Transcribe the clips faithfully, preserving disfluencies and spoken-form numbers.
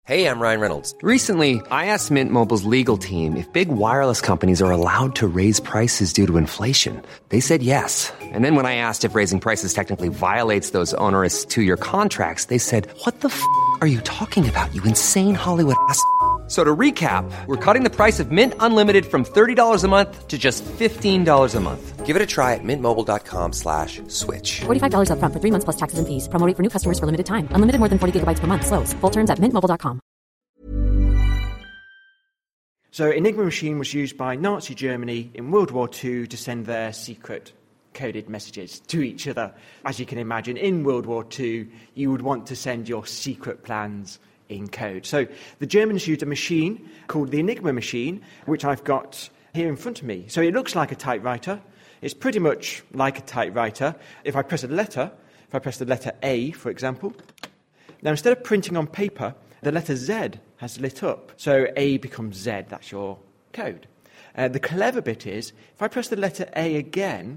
Hey, I'm Ryan Reynolds. Recently, I asked Mint Mobile's legal team if big wireless companies are allowed to raise prices due to inflation. They said yes. And then when I asked if raising prices technically violates those onerous two-year contracts, they said, what the f*** are you talking about, you insane Hollywood ass f- So to recap, we're cutting the price of Mint Unlimited from thirty dollars a month to just fifteen dollars a month. Give it a try at mintmobile.com slash switch. forty-five dollars up front for three months plus taxes and fees. Promo rate for new customers for limited time. Unlimited more than forty gigabytes per month. Slows full terms at mint mobile dot com. So Enigma machine was used by Nazi Germany in World War Two to send their secret coded messages to each other. As you can imagine, in World War Two, you would want to send your secret plans in code. So the Germans used a machine called the Enigma machine, which I've got here in front of me. So it looks like a typewriter. It's pretty much like a typewriter. If I press a letter, if I press the letter A, for example, now instead of printing on paper, the letter Z has lit up. So A becomes Z, that's your code. Uh, the clever bit is, if I press the letter A again,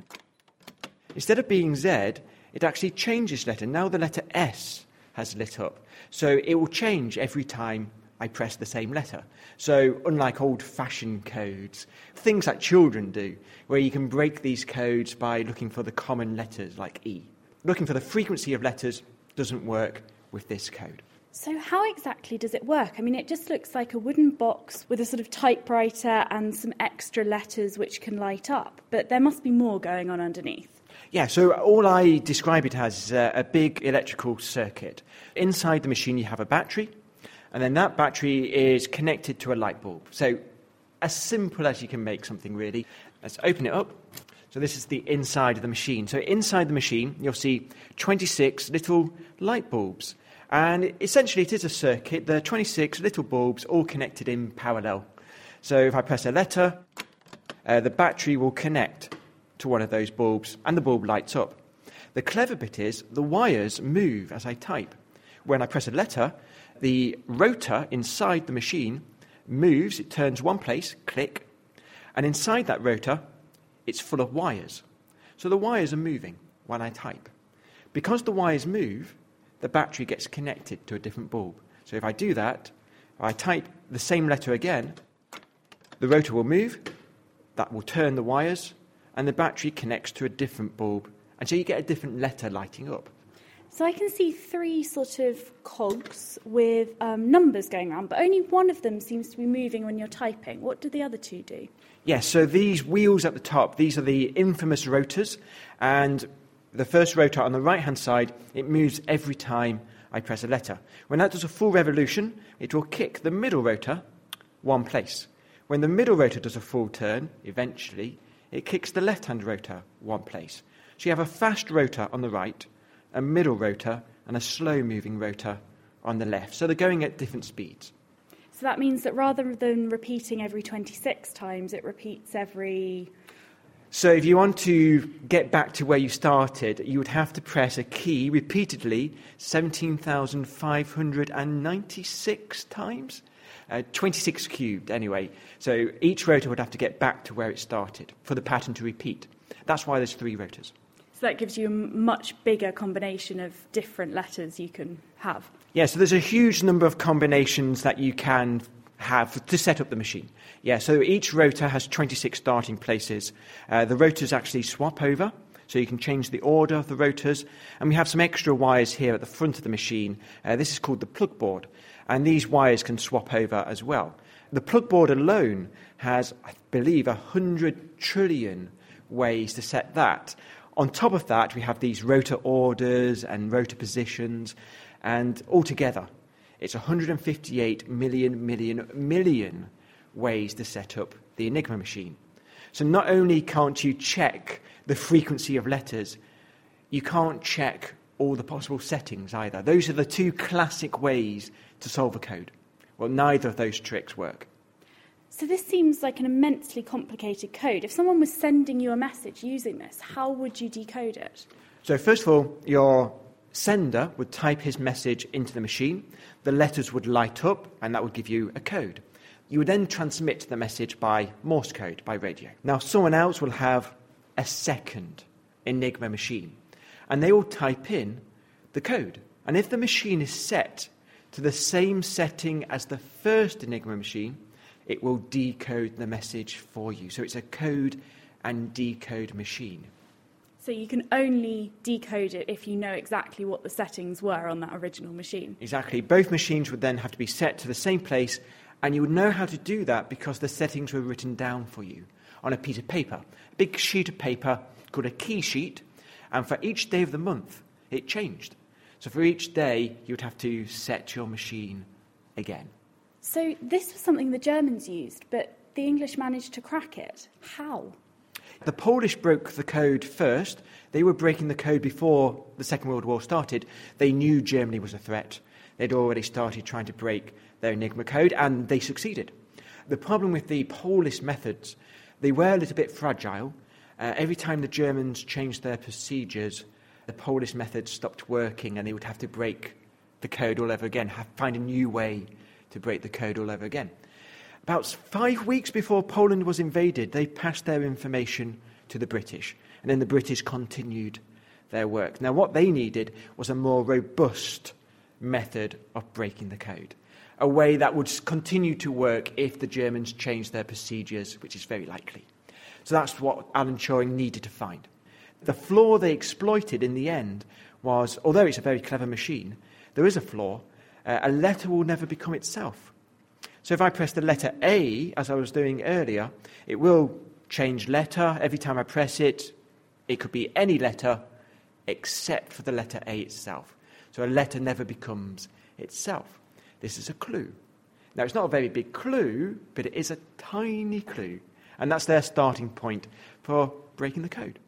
instead of being Z, it actually changes letter. Now the letter S has lit up. So it will change every time I press the same letter. So unlike old-fashioned codes, things that children do, where you can break these codes by looking for the common letters, like E. Looking for the frequency of letters doesn't work with this code. So how exactly does it work? I mean, it just looks like a wooden box with a sort of typewriter and some extra letters which can light up. But there must be more going on underneath. Yeah, so all I describe it as is a, a big electrical circuit. Inside the machine you have a battery, and then that battery is connected to a light bulb. So as simple as you can make something, really. Let's open it up. So this is the inside of the machine. So inside the machine you'll see twenty-six little light bulbs. And essentially it is a circuit. There are twenty-six little bulbs all connected in parallel. So if I press a letter, uh, the battery will connect to one of those bulbs, and the bulb lights up. The clever bit is the wires move as I type. When I press a letter, the rotor inside the machine moves, it turns one place, click, and inside that rotor, it's full of wires. So the wires are moving when I type. Because the wires move, the battery gets connected to a different bulb. So if I do that, I type the same letter again, the rotor will move, that will turn the wires, and the battery connects to a different bulb. And so you get a different letter lighting up. So I can see three sort of cogs with um, numbers going around, but only one of them seems to be moving when you're typing. What do the other two do? Yes, so these wheels at the top, these are the infamous rotors. And the first rotor on the right-hand side, it moves every time I press a letter. When that does a full revolution, it will kick the middle rotor one place. When the middle rotor does a full turn, eventually, it kicks the left-hand rotor one place. So you have a fast rotor on the right, a middle rotor, and a slow-moving rotor on the left. So they're going at different speeds. So that means that rather than repeating every twenty-six times, it repeats every... So if you want to get back to where you started, you would have to press a key repeatedly seventeen thousand five hundred ninety-six times. Uh, twenty-six cubed, anyway. So each rotor would have to get back to where it started for the pattern to repeat. That's why there's three rotors. So that gives you a much bigger combination of different letters you can have. Yeah, so there's a huge number of combinations that you can have to set up the machine. Yeah, so each rotor has twenty-six starting places. Uh, the rotors actually swap over, so you can change the order of the rotors. And we have some extra wires here at the front of the machine. Uh, this is called the plug board. And these wires can swap over as well. The plug board alone has, I believe, one hundred trillion ways to set that. On top of that, we have these rotor orders and rotor positions. And altogether, it's one hundred fifty-eight million, million, million ways to set up the Enigma machine. So not only can't you check the frequency of letters, you can't check all the possible settings either. Those are the two classic ways to solve a code. Well, neither of those tricks work. So this seems like an immensely complicated code. If someone was sending you a message using this, how would you decode it? So first of all, your sender would type his message into the machine. The letters would light up, and that would give you a code. You would then transmit the message by Morse code, by radio. Now, someone else will have a second Enigma machine, and they will type in the code. And if the machine is set to the same setting as the first Enigma machine, it will decode the message for you. So it's a code and decode machine. So you can only decode it if you know exactly what the settings were on that original machine. Exactly. Both machines would then have to be set to the same place, and you would know how to do that because the settings were written down for you on a piece of paper. A big sheet of paper called a key sheet, and for each day of the month, it changed. So for each day, you would have to set your machine again. So this was something the Germans used, but the English managed to crack it. How? The Polish broke the code first. They were breaking the code before the Second World War started. They knew Germany was a threat. They'd already started trying to break their Enigma code, and they succeeded. The problem with the Polish methods, they were a little bit fragile. Uh, every time the Germans changed their procedures, the Polish methods stopped working, and they would have to break the code all over again, have, find a new way to break the code all over again. About five weeks before Poland was invaded, they passed their information to the British, and then the British continued their work. Now, what they needed was a more robust method of breaking the code, a way that would continue to work if the Germans changed their procedures, which is very likely. So that's what Alan Turing needed to find. The flaw they exploited in the end was, although it's a very clever machine, there is a flaw. Uh, a letter will never become itself. So if I press the letter A, as I was doing earlier, it will change letter. Every time I press it, it could be any letter except for the letter A itself. So a letter never becomes itself. This is a clue. Now, it's not a very big clue, but it is a tiny clue. And that's their starting point for breaking the code.